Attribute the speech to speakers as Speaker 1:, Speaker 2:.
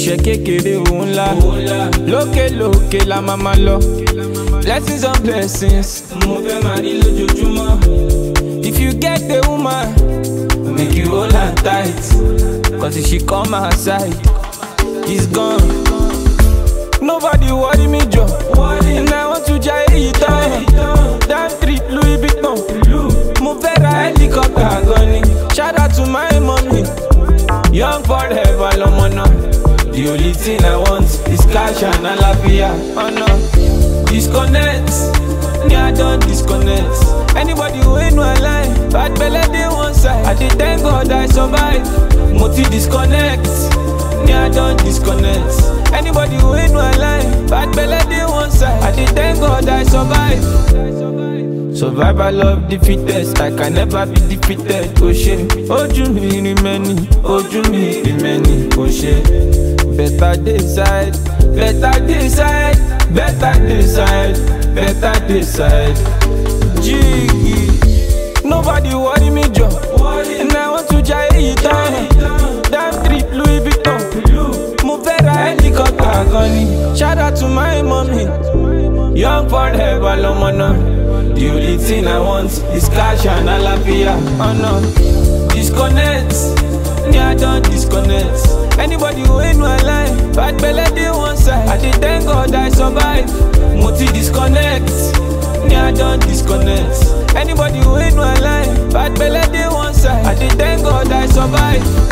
Speaker 1: iṣẹ́ kékeré òun ńlá lókè lókè la máa máa lọ. Blessings on blessings mo fẹ́ máa rí lójoojúmọ́. If you get the woman, make you hold her tight, cause if she come outside, it's gone. Nobody worry me, Joe. And I want to try it down. Damn trip, Louis Vuitton. Move a helicopter, gunny. Shout out to my mommy. Young forever, Lomona. The only thing I want is cash and alafia. Oh no. Disconnect. Yeah, I don't disconnect. Anybody who ain't no line, bad belly they one side. I did thank God I survive. Multi disconnect. Yeah, I don't disconnect. Anybody who ain't no line, bad belly they one side. I did thank God I survive. Survival of the fittest, I can never be defeated. Oh shit, ojú mi ni many, ojú mi ni many. Oh shit, better decide, better decide, better decide, better decide. Jiggy, nobody worry me, Joe. And I want to try it down. Damn trip, Louis Vuitton. Move a helicopter, gunny. Shout out to my mommy. Young forever, Lomona. The only thing I want is cash and alafia. Oh no. Disconnect. Yeah, I don't disconnect. Anybody who ain't no line, bad belly they one side. I did thank God I survive. Multi disconnect. Yeah, I don't disconnect. Anybody who ain't no line, bad belly they one side. I did thank God I survive.